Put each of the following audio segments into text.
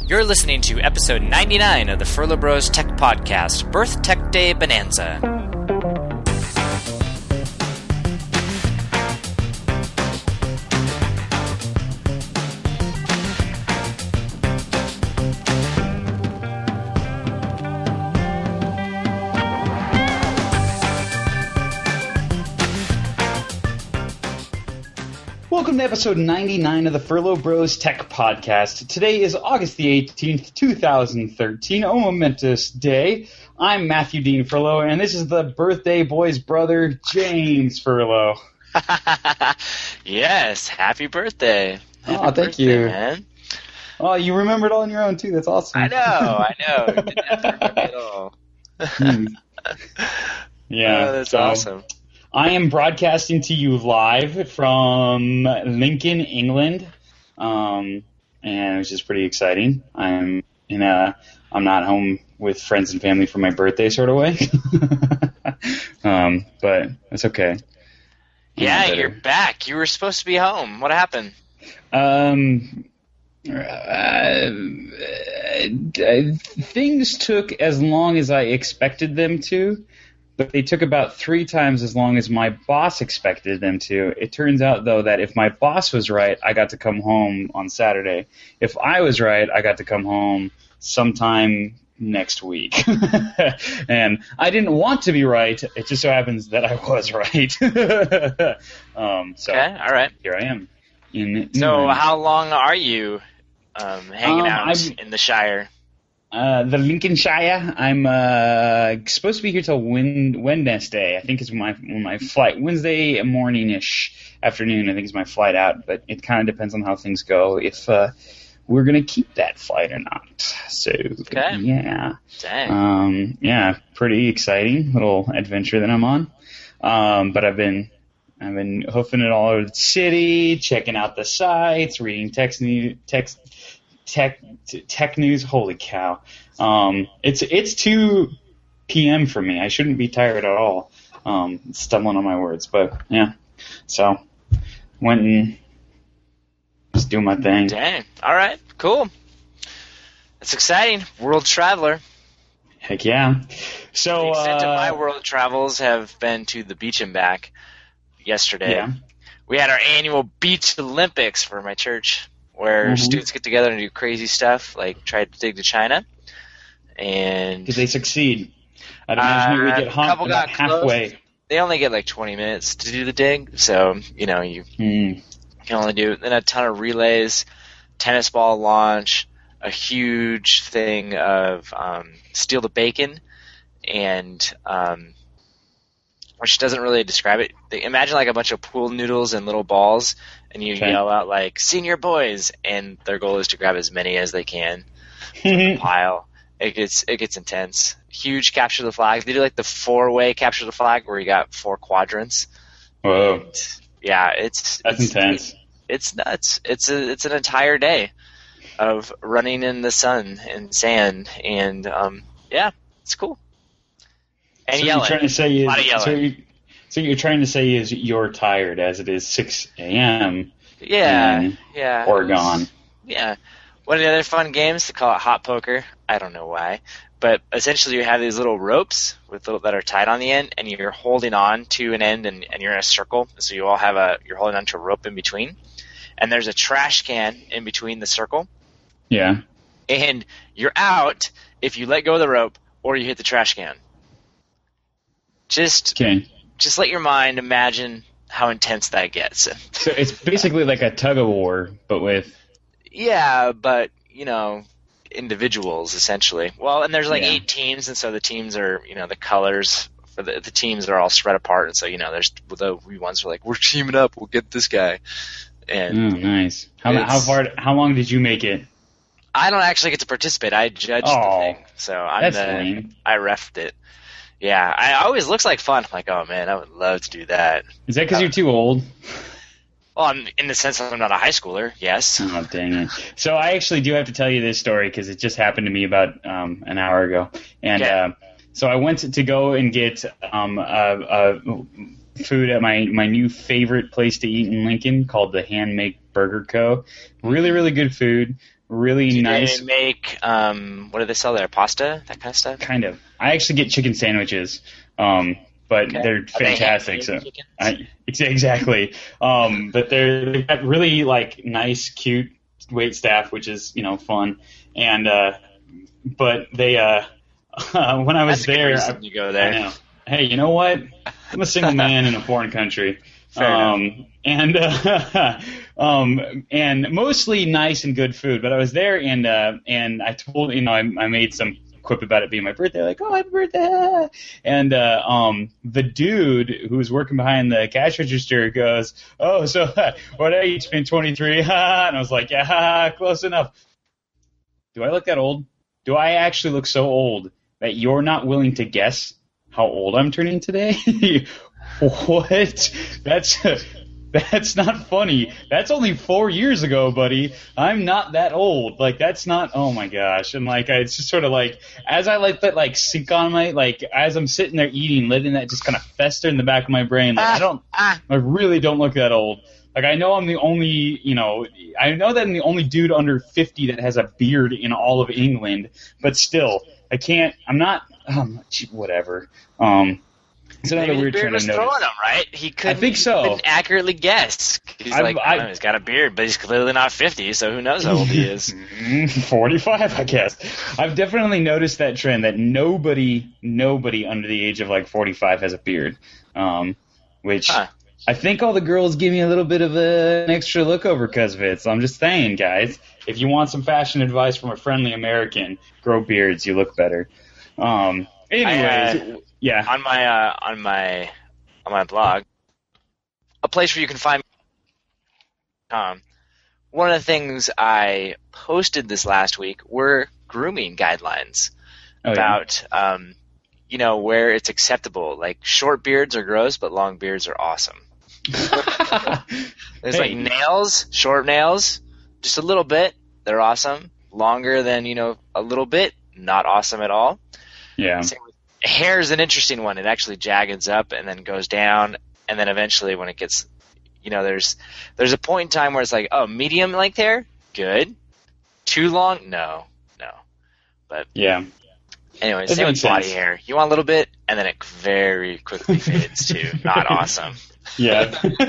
You're listening to episode 99 of the Furlough Bros Tech Podcast, Birth Tech Day Bonanza. Welcome to episode 99 of the Furlough Bros Tech Podcast. Today is August the 18th, 2013, a momentous day. I'm Matthew Dean Furlough, and this is the birthday boy's brother, James Furlough. Yes, happy birthday. Thank birthday, you. Man. Oh, you remembered all on your own, too. That's awesome. I know. You didn't have to remember it all. Yeah. That's awesome. I am broadcasting to you live from Lincoln, England, and it's just pretty exciting. I'm not home with friends and family for my birthday, sort of way, but it's okay. Yeah, you're back. You were supposed to be home. What happened? Things took as long as I expected them to. But they took about 3 times as long as my boss expected them to. It turns out, though, that if my boss was right, I got to come home on Saturday. If I was right, I got to come home sometime next week. And I didn't want to be right. It just so happens that I was right. So Okay, all right. Here I am. So how long are you hanging out in the Shire? The Lincolnshire. I'm supposed to be here till Wednesday. I think is when my flight. Wednesday morning-ish, afternoon. I think is my flight out. But it kind of depends on how things go. If we're gonna keep that flight or not. So okay. Yeah. Dang. Yeah. Pretty exciting little adventure that I'm on. But I've been hoofing it all over the city, checking out the sites, reading tech news. Holy cow. It's 2 p.m. for me. I shouldn't be tired at all. Stumbling on my words, but yeah. So went and just doing my thing. Dang. All right. Cool. That's exciting. World traveler. Heck yeah. So the extent of my world travels have been to the beach and back yesterday. Yeah. We had our annual Beach Olympics for my church, where students get together and do crazy stuff, like try to dig to China. And did they succeed? I'd imagine we get about halfway. Close. They only get like 20 minutes to do the dig, so you can only do then a ton of relays, tennis ball launch, a huge thing of steal the bacon, and which doesn't really describe it. Imagine like a bunch of pool noodles and little balls, and you yell out like "Senior boys," and their goal is to grab as many as they can from the pile. It gets intense. Huge capture the flag. They do like the 4-way capture the flag where you got 4 quadrants. Whoa! And, yeah, that's intense. It's nuts. It's an entire day of running in the sun and sand, and yeah, it's cool. And so yelling. You're trying to say a lot of yelling. So you're trying to say is you're tired as it is 6 a.m. Yeah. Oregon. Yeah. One of the other fun games, they call it hot poker. I don't know why. But essentially you have these little ropes that are tied on the end, and you're holding on to an end, and you're in a circle. So you all you're holding on to a rope in between. And there's a trash can in between the circle. Yeah. And you're out if you let go of the rope or you hit the trash can. Just let your mind imagine how intense that gets. So it's basically like a tug of war, but with... Yeah, but, individuals, essentially. Well, and there's 8 teams, and so the teams are, the colors for the teams are all spread apart, and so, there's the ones who are like, we're teaming up, we'll get this guy. And nice. How long did you make it? I don't actually get to participate. I judged the thing, so lame. I refed it. Yeah, it always looks like fun. I'm like, oh man, I would love to do that. Is that because you're too old? Well, in the sense that I'm not a high schooler, yes. Oh, dang it. So I actually do have to tell you this story because it just happened to me about an hour ago. And so I went to go and get food at my new favorite place to eat in Lincoln called the Handmake Burger Co. Really, really good food. really Do nice. they make what do they sell there? Pasta, that kind of stuff. Kind of. I actually get chicken sandwiches, but they're fantastic. So exactly. But they've got really like nice, cute wait staff, which is fun. And but they when I was there, you go there. I know. Hey, you know what? I'm a single man in a foreign country. And mostly nice and good food. But I was there, and I told I made some quip about it being my birthday, like, oh, happy birthday, and the dude who was working behind the cash register goes, oh, so what age? Been 23, and I was like, yeah, close enough. Do I look that old? Do I actually look so old that you're not willing to guess how old I'm turning today? What? That's not funny. That's only 4 years ago, buddy. I'm not that old. Like, that's not, oh my gosh. And like, it's just sort of like, as I let that like sink on my, like, as I'm sitting there eating, letting that just kind of fester in the back of my brain, like, I really don't look that old. Like, I know I'm the only, I know that I'm the only dude under 50 that has a beard in all of England, but still, whatever. It's another Maybe weird the beard trend was to notice. throwing him, right? He couldn't, I think so. He couldn't accurately guess. He's he's got a beard, but he's clearly not 50, so who knows how old he is. 45, I guess. I've definitely noticed that trend that nobody under the age of like 45 has a beard, which I think all the girls give me a little bit of an extra look over because of it. So I'm just saying, guys, if you want some fashion advice from a friendly American, grow beards, you look better. Anyways, yeah. On my blog, a place where you can find me. One of the things I posted this last week were grooming guidelines about where it's acceptable. Like, short beards are gross, but long beards are awesome. There's like nails, short nails, just a little bit, they're awesome. Longer than a little bit, not awesome at all. Yeah. Hair is an interesting one. It actually jaggeds up and then goes down, and then eventually when it gets, there's a point in time where it's like, oh, medium length hair, good. Too long, no. But yeah. Anyway, same with body hair. You want a little bit, and then it very quickly fades too. Not awesome. Yeah.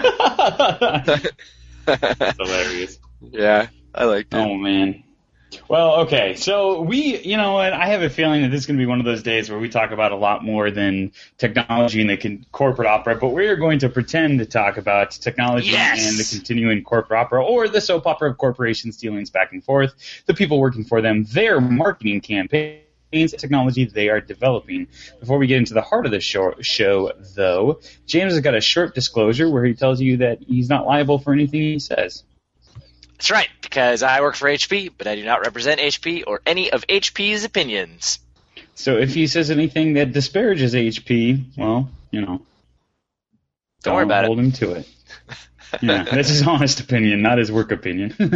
That's hilarious. Yeah, I like that. Oh man. Well, okay, so I have a feeling that this is going to be one of those days where we talk about a lot more than technology and the corporate opera, but we are going to pretend to talk about technology and the continuing corporate opera, or the soap opera of corporations' dealings back and forth, the people working for them, their marketing campaigns, technology they are developing. Before we get into the heart of the show, though, James has got a short disclosure where he tells you that he's not liable for anything he says. That's right, because I work for HP, but I do not represent HP or any of HP's opinions. So if he says anything that disparages HP, well, don't worry about it. Hold him to it. Yeah, that's his honest opinion, not his work opinion. Which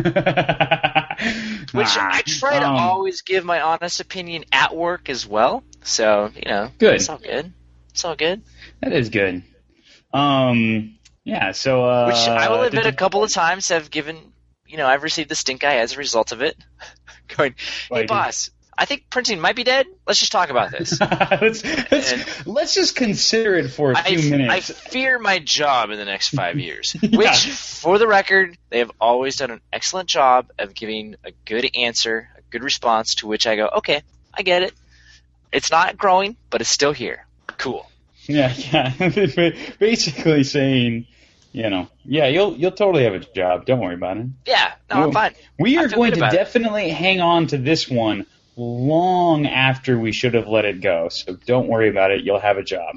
I try to always give my honest opinion at work as well. So, good. It's all good. It's all good. That is good. Yeah, so... which I will admit a couple of times have given... I've received the stink eye as a result of it. Going, hey, boss, I think printing might be dead. Let's just talk about this. let's just consider it for a few minutes. I fear my job in the next 5 years, which, for the record, they have always done an excellent job of giving a good answer, a good response, to which I go, okay, I get it. It's not growing, but it's still here. Cool. Yeah. Basically saying... you'll totally have a job. Don't worry about it. Yeah, I'm fine. We are going to definitely hang on to this one long after we should have let it go. So don't worry about it. You'll have a job.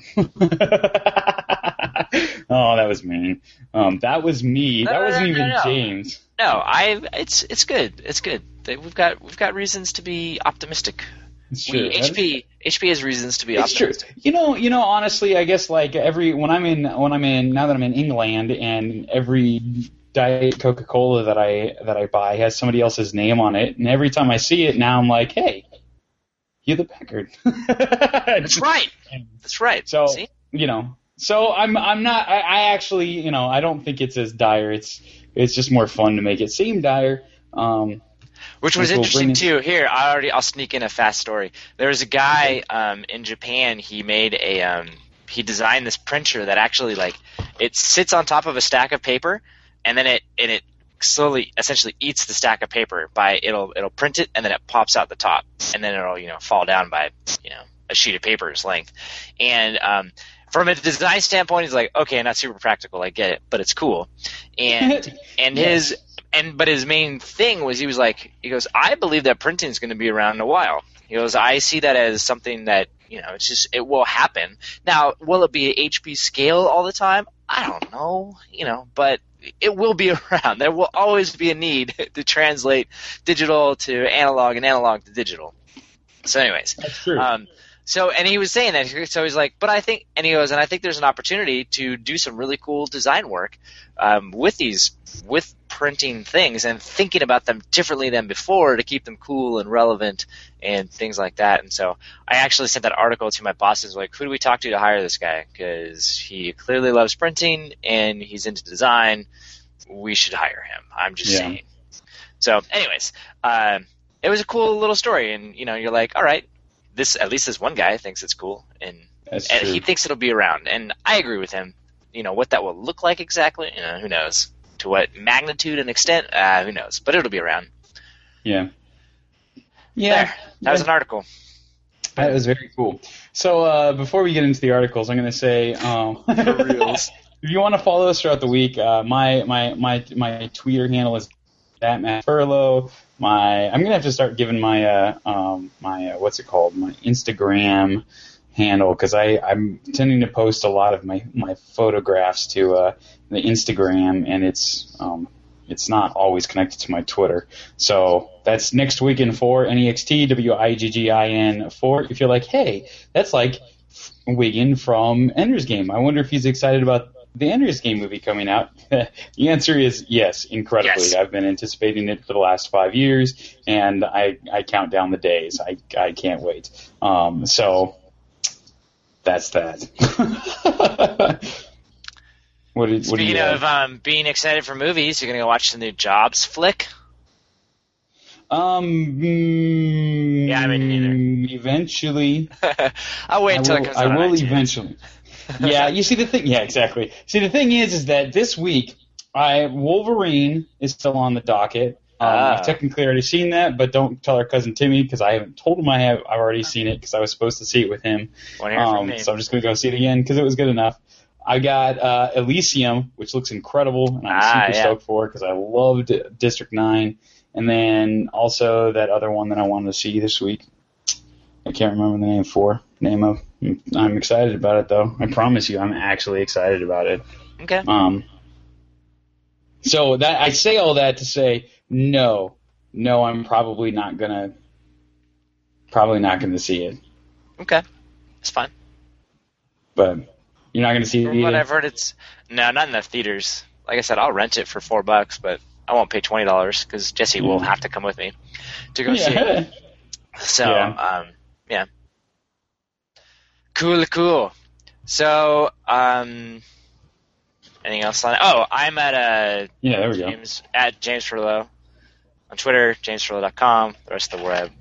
Oh, that was mean. That was me. That wasn't even James. No, it's good. It's good. We've got reasons to be optimistic. HP has reasons to be optimistic. It's true. Honestly, I guess like now that I'm in England, and every Diet Coca-Cola that I buy has somebody else's name on it, and every time I see it now, I'm like, hey, you're the Packard. That's right. That's right. So see? So I'm not. I actually I don't think it's as dire. It's just more fun to make it seem dire. Which was interesting too. Here, I'll sneak in a fast story. There was a guy in Japan. He made he designed this printer that actually it sits on top of a stack of paper, and then it slowly, essentially eats the stack of paper it'll print it, and then it pops out the top, and then it'll fall down by a sheet of paper's length. And from a design standpoint, he's like, okay, not super practical, I get it, but it's cool. And yes. But his main thing was he goes, I believe that printing is going to be around in a while. He goes, I see that as something that, it will happen. Now, will it be at HP scale all the time? I don't know, but it will be around. There will always be a need to translate digital to analog and analog to digital. So anyways. That's true. And he was saying that, so he's like, but I think there's an opportunity to do some really cool design work with printing things and thinking about them differently than before to keep them cool and relevant and things like that. And so I actually sent that article to my bosses, like, who do we talk to hire this guy? Because he clearly loves printing and he's into design. We should hire him. I'm just saying. So anyways, it was a cool little story, and you're like, all right, at least this one guy thinks it's cool, and he thinks it'll be around, and I agree with him. What that will look like exactly, who knows? To what magnitude and extent, who knows? But it'll be around. Yeah. There. That was an article. That was very cool. So before we get into the articles, I'm going to say, for reals. If you want to follow us throughout the week, my Twitter handle is @MattFurlow. I'm gonna have to start giving my what's it called, my Instagram handle, because I'm tending to post a lot of my photographs to the Instagram, and it's not always connected to my Twitter. So that's Next Weekend 4, NEXT WIGGIN 4. If you're like, hey, that's like Wiggin from Ender's Game, I wonder if he's excited about the Ender's Game movie coming out. The answer is yes, incredibly. Yes. I've been anticipating it for the last 5 years, and I count down the days. I can't wait. So that's that. Speaking of being excited for movies, you're going to go watch the new Jobs flick? Yeah, I mean, neither. Eventually. I'll wait until it comes out. I will eventually. Yeah, you see the thing. Yeah, exactly. See, the thing is that this week, Wolverine is still on the docket. I've technically already seen that, but don't tell our cousin Timmy, because I haven't told him I've already seen it, because I was supposed to see it with him. So I'm just going to go see it again because it was good enough. I got Elysium, which looks incredible, and I'm super stoked for it because I loved District 9. And then also that other one that I wanted to see this week. I can't remember the name of. I'm excited about it, though. I promise you, I'm actually excited about it. Okay. So that I say all that to say no, I'm probably not gonna see it. Okay, it's fine. But you're not gonna see it. From what I've heard, not in the theaters. Like I said, I'll rent it for $4, but I won't pay $20 because Jesse will have to come with me to go see it. So, yeah. Cool. So, anything else on it? Oh, I'm at there we go. At James Furlow on Twitter, jamesfurlow.com, the rest of the web.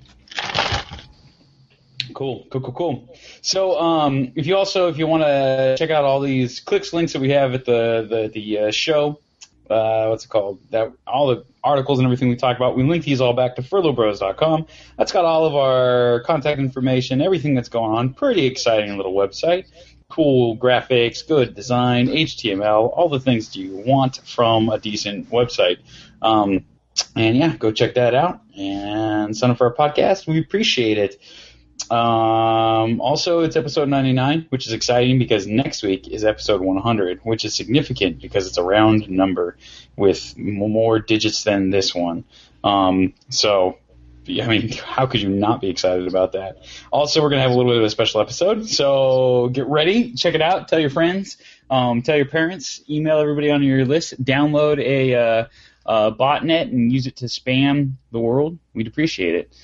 Cool. So, if you want to check out all these clicks, links that we have at the show, what's it called? All the articles and everything we talk about, we link these all back to furlowbros.com. That's got all of our contact information, everything that's going on. Pretty exciting little website. Cool graphics, good design, HTML, all the things you want from a decent website. And yeah, go check that out and sign up for our podcast. We appreciate it. Also, it's episode 99, which is exciting because next week is episode 100, which is significant because it's a round number with more digits than this one. So, I mean, how could you not be excited about that? Also, we're going to have a little bit of a special episode, so get ready, check it out, tell your friends, tell your parents, email everybody on your list, download a botnet and use it to spam the world. We'd appreciate it.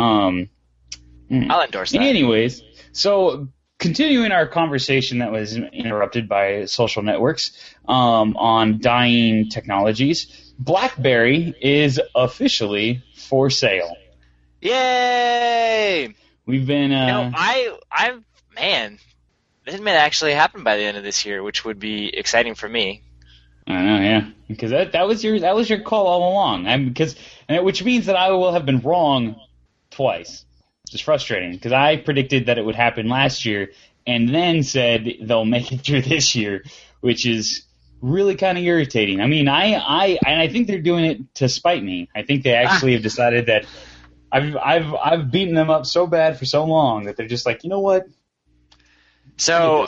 I'll endorse that. Anyways, so continuing our conversation that was interrupted by social networks on dying technologies, BlackBerry is officially for sale. Yay! We've been. Man, this may actually happen by the end of this year, which would be exciting for me. I know, yeah, because that was your call all along. Which means that I will have been wrong twice. Which is frustrating because I predicted that it would happen last year, and then said they'll make it through this year, which is really kind of irritating. I mean, I think they're doing it to spite me. I think they actually have decided that I've beaten them up so bad for so long that they're just like, you know what? So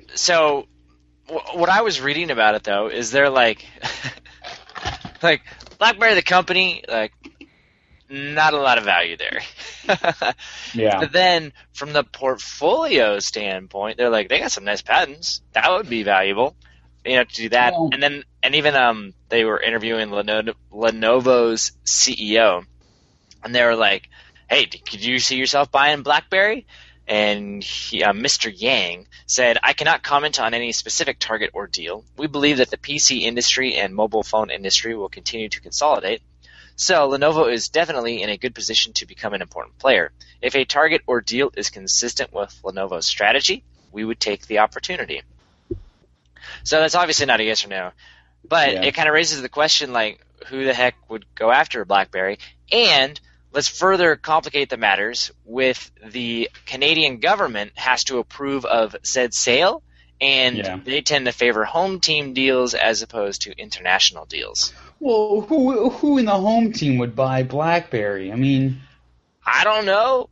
what I was reading about it though is they're like BlackBerry the company, like not a lot of value there. Yeah. But then from the portfolio standpoint, they're like, they got some nice patents. That would be valuable. To do that. Well, And even they were interviewing Lenovo's CEO, and they were like, hey, could you see yourself buying BlackBerry? And Mr. Yang said, I cannot comment on any specific target or deal. We believe that the PC industry and mobile phone industry will continue to consolidate. So Lenovo is definitely in a good position to become an important player. If a target or deal is consistent with Lenovo's strategy, we would take the opportunity. So that's obviously not a yes or no. But It kind of raises the question, like, who the heck would go after BlackBerry? And let's further complicate the matters with the Canadian government has to approve of said sale, and they tend to favor home team deals as opposed to international deals. Well, who in the home team would buy BlackBerry? I mean, I don't know.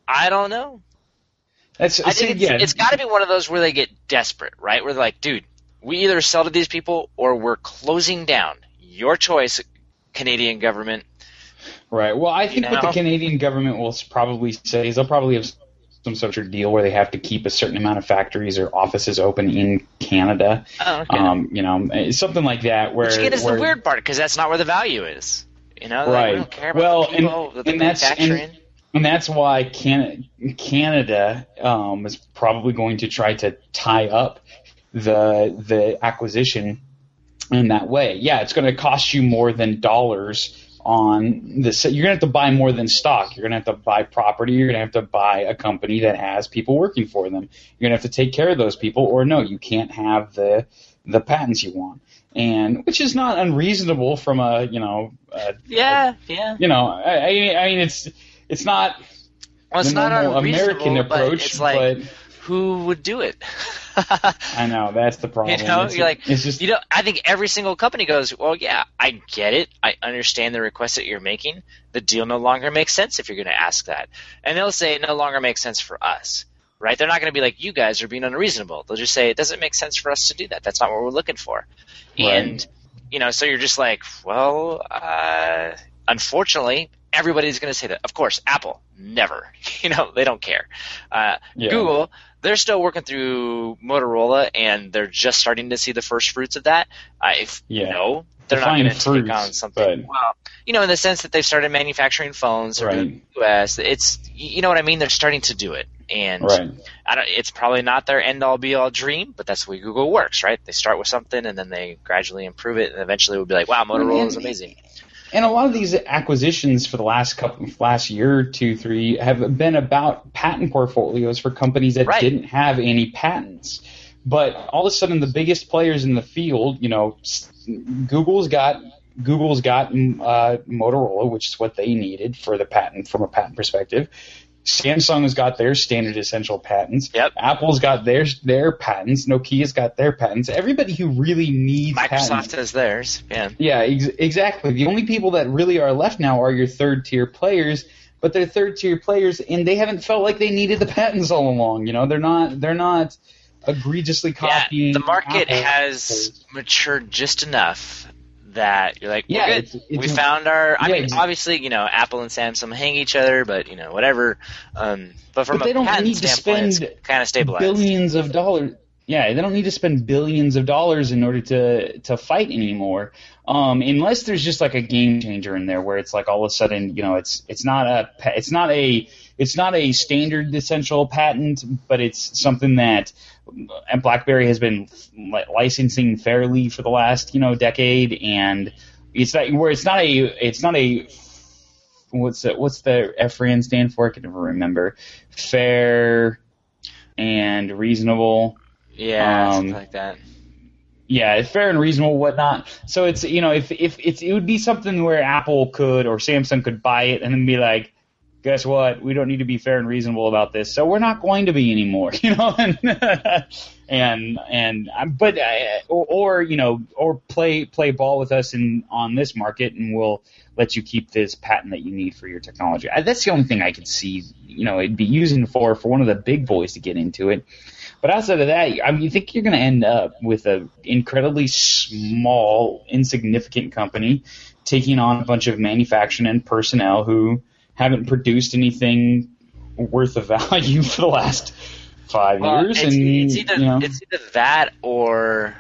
It's got to be one of those where they get desperate, right? Where they're like, dude, we either sell to these people or we're closing down. Your choice, Canadian government. Right. Well, I think what the Canadian government will probably say is they'll probably have some sort of deal where they have to keep a certain amount of factories or offices open in Canada. Oh, okay. Something like that. Which again is the weird part because that's not where the value is. Right. Like, we don't care about the people that they're manufacturing. And that's why Canada is probably going to try to tie up the acquisition in that way. Yeah, it's going to cost you more than dollars on this. You're going to have to buy more than stock. You're going to have to buy property. You're going to have to buy a company that has people working for them. You're going to have to take care of those people, or no, you can't have the patents you want. And which is not unreasonable from I mean, it's not. Well, it's not unreasonable, American approach, but it's like, who would do it? I know, that's the problem. I think every single company goes, well, yeah, I get it. I understand the request that you're making. The deal no longer makes sense if you're going to ask that. And they'll say it no longer makes sense for us, right? They're not going to be like, you guys are being unreasonable. They'll just say, it doesn't make sense for us to do that. That's not what we're looking for. Right. And, so you're just like, well, unfortunately, everybody's going to say that. Of course, Apple, never. They don't care. Google, they're still working through Motorola, and they're just starting to see the first fruits of that. They're not going to take on something. Well, in the sense that they've started manufacturing phones or in the U.S. It's, you know what I mean? They're starting to do it. And it's probably not their end-all, be-all dream, but that's the way Google works, right? They start with something, and then they gradually improve it, and eventually we'll be like, wow, Motorola is amazing. And a lot of these acquisitions for the last year, 2, 3, have been about patent portfolios for companies that didn't have any patents. But all of a sudden, the biggest players in the field, Google's got Motorola, which is what they needed for the patent from a patent perspective. Samsung's got their standard essential patents. Yep. Apple's got their patents. Nokia's got their patents. Everybody who really needs Microsoft has theirs. Yeah. Yeah, exactly. The only people that really are left now are your third-tier players, but they're third-tier players, and they haven't felt like they needed the patents all along. They're not egregiously copying. The market Apple. has matured just enough that you're like, we're good. We found our. Obviously, Apple and Samsung hang each other, but whatever. But from they don't patent need to standpoint, spend it's kind of stabilized. Billions of dollars. Yeah, they don't need to spend billions of dollars in order to fight anymore, unless there's just like a game changer in there where it's like all of a sudden, it's not a standard essential patent, but it's something that BlackBerry has been licensing fairly for the last decade, and it's not a what's the FRAN stand for? I can never remember. Fair and reasonable. Yeah, something like that. Yeah, fair and reasonable, whatnot. So it's if it would be something where Apple could or Samsung could buy it and then be like, guess what? We don't need to be fair and reasonable about this, so we're not going to be anymore. Or play ball with us on this market, and we'll let you keep this patent that you need for your technology. That's the only thing I could see. It'd be using for one of the big boys to get into it. But outside of that, you think you're going to end up with an incredibly small, insignificant company taking on a bunch of manufacturing and personnel who haven't produced anything worth of value for the last 5 years. It's either that or,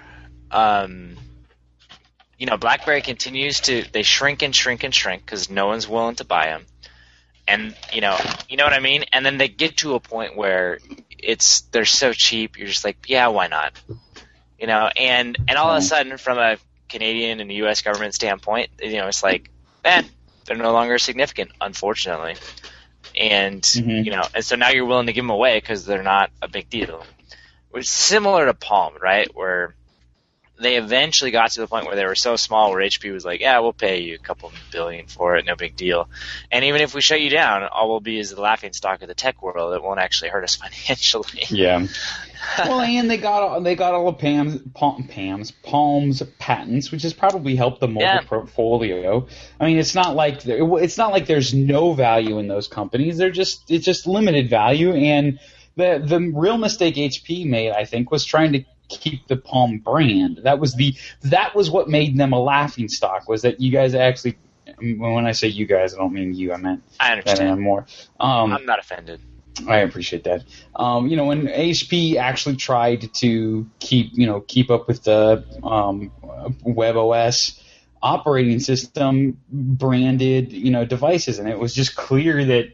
BlackBerry continues they shrink and shrink and shrink because no one's willing to buy them. And, you know what I mean? And then they get to a point where they're so cheap, you're just like, yeah, why not? And all of a sudden, from a Canadian and U.S. government standpoint, it's like, man, they're no longer significant, unfortunately. And, and so now you're willing to give them away because they're not a big deal. Which is similar to Palm, right? Where they eventually got to the point where they were so small where HP was like, yeah, we'll pay you a couple $billion for it, no big deal. And even if we shut you down, all we'll be is the laughingstock of the tech world. It won't actually hurt us financially. Yeah. Well, and they got all of Palm's patents, which has probably helped the mobile portfolio. I mean, it's not like there's no value in those companies. It's just limited value. And the real mistake HP made, I think, was trying to keep the Palm brand. That was what made them a laughingstock. Was that you guys actually? When I say you guys, I don't mean you. I understand more. I'm not offended. I appreciate that. When HP actually tried to keep up with the WebOS operating system branded devices, and it was just clear that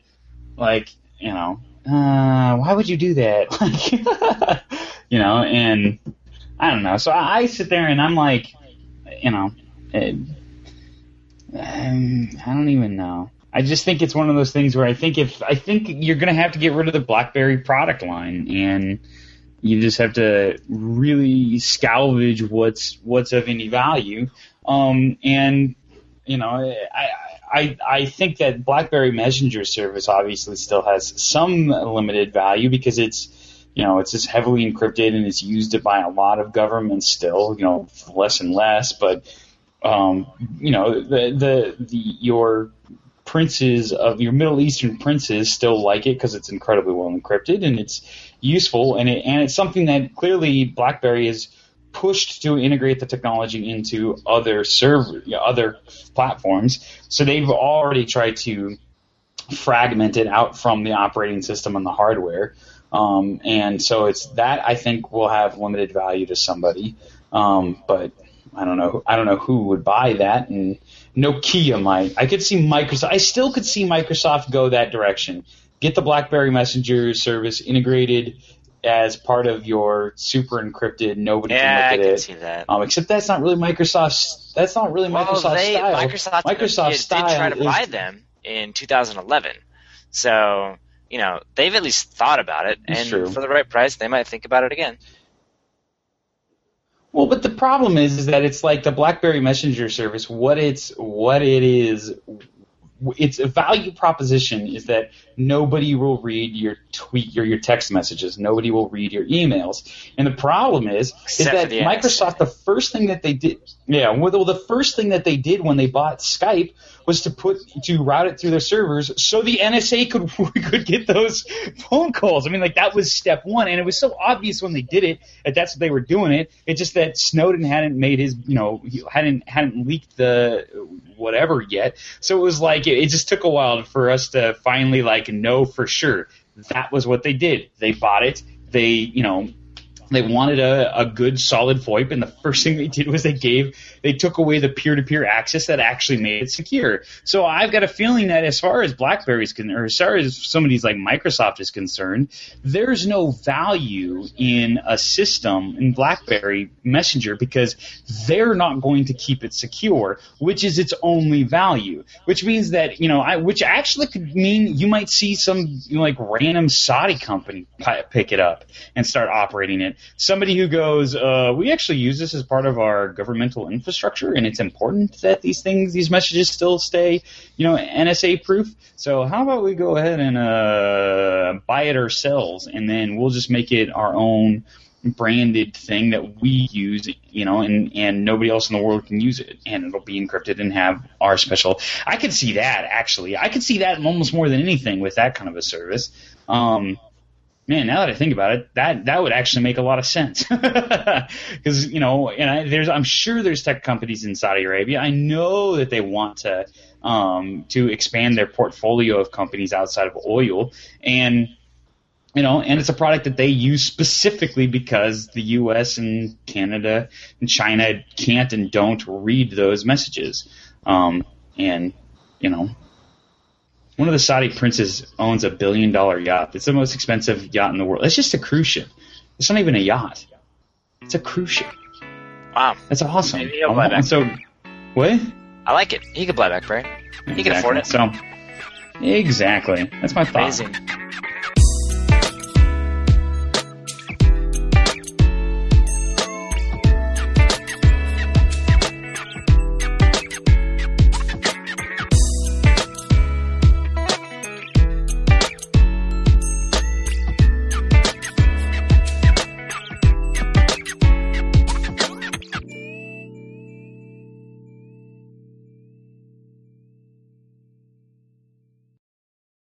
why would you do that? And I don't know. So I sit there and I'm like, I don't even know. I just think it's one of those things where I think you're going to have to get rid of the BlackBerry product line, and you just have to really salvage what's of any value. I think that BlackBerry Messenger service obviously still has some limited value because it's just heavily encrypted and it's used by a lot of governments still, less and less. But your princes of your Middle Eastern princes still like it because it's incredibly well encrypted and it's useful, and it's something that clearly BlackBerry has pushed to integrate the technology into other platforms. So they've already tried to fragment it out from the operating system and the hardware. And so it's that I think will have limited value to somebody. But I don't know who would buy that, and Nokia might. I could see Microsoft. I still could see Microsoft go that direction. Get the BlackBerry Messenger service integrated as part of your super encrypted. Nobody can look at it. I can see that. Except that's not really Microsoft's. That's not really Microsoft's style. Microsoft did try to buy them in 2011. So they've at least thought about it, and for the right price, they might think about it again. Well, but the problem is that it's like the BlackBerry Messenger service. What it is, its a value proposition is that nobody will read your tweet or your text messages. Nobody will read your emails. And the problem is that Microsoft, the first thing that they did, the first thing that they did when they bought Skype was to route it through their servers so the NSA could get those phone calls. I mean, that was step one, and it was so obvious when they did it that that's what they were doing it. It's just that Snowden hadn't made his, hadn't leaked the whatever yet. So it was like it just took a while for us to finally know for sure that was what they did. They bought it. They They wanted a good, solid VoIP, and the first thing they did was they took away the peer-to-peer access that actually made it secure. So I've got a feeling that as far as BlackBerry's or as far as somebody's like Microsoft is concerned, there's no value in a system in BlackBerry Messenger because they're not going to keep it secure, which is its only value. Which means that which actually could mean you might see some like random Saudi company pick it up and start operating it. Somebody who goes, we actually use this as part of our governmental infrastructure, and it's important that these messages still stay, NSA proof. So how about we go ahead and buy it ourselves, and then we'll just make it our own branded thing that we use, and nobody else in the world can use it, and it'll be encrypted and have our special. I could see that, actually. I could see that almost more than anything with that kind of a service. Man, now that I think about it, that would actually make a lot of sense. Because, I'm sure there's tech companies in Saudi Arabia. I know that they want to expand their portfolio of companies outside of oil. And, and it's a product that they use specifically because the U.S. and Canada and China can't and don't read those messages. One of the Saudi princes owns $1 billion yacht. It's the most expensive yacht in the world. It's just a cruise ship. It's not even a yacht. It's a cruise ship. Wow. That's awesome. Maybe he'll buy back. So, what? I like it. He can buy back, right? He can afford it. So, exactly. That's my thought. Amazing.